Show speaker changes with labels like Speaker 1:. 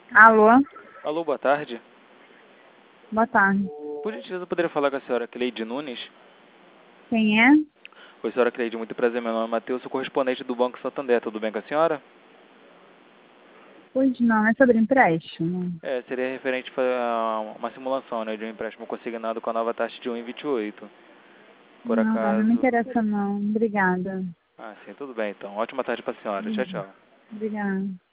Speaker 1: Alô?
Speaker 2: Alô, boa tarde.
Speaker 1: Boa tarde.
Speaker 2: Por gentileza, eu poderia falar com a senhora Cleide Nunes?
Speaker 1: Quem é?
Speaker 2: Oi, senhora Cleide, muito prazer, meu nome é Matheus, sou correspondente do Banco Santander, tudo bem com a senhora?
Speaker 1: Pois não, é sobre empréstimo.
Speaker 2: Seria referente a uma simulação, né, de um empréstimo consignado com a nova taxa de 1,28. Por
Speaker 1: Não me
Speaker 2: acaso...
Speaker 1: interessa não. Obrigada.
Speaker 2: Ah, sim, tudo bem então. Ótima tarde para a senhora. Tchau, tchau.
Speaker 1: Obrigada.